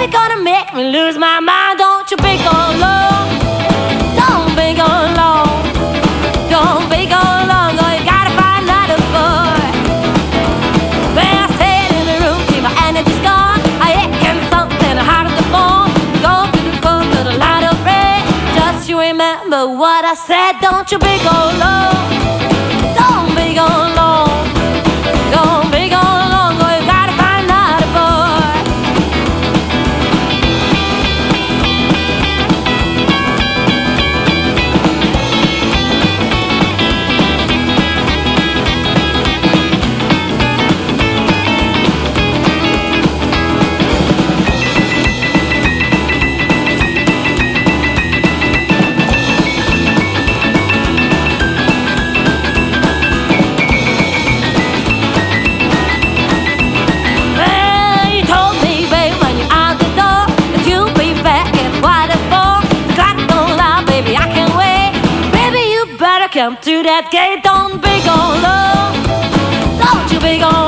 gonna make me lose my mind. Don't you be gone long. Don't be gone long. Don't be gone long. Oh, you gotta find another boy. When I stayed in the room till my energy's gone, I aching something hard at the bone. Go to the cold to the light of red. Just you remember what I said. Don't you be gone long. Don't be gone long. Don't be gone long. Oh, you gotta find another boy. Come to that gate, don't be gone long. Don't you be gone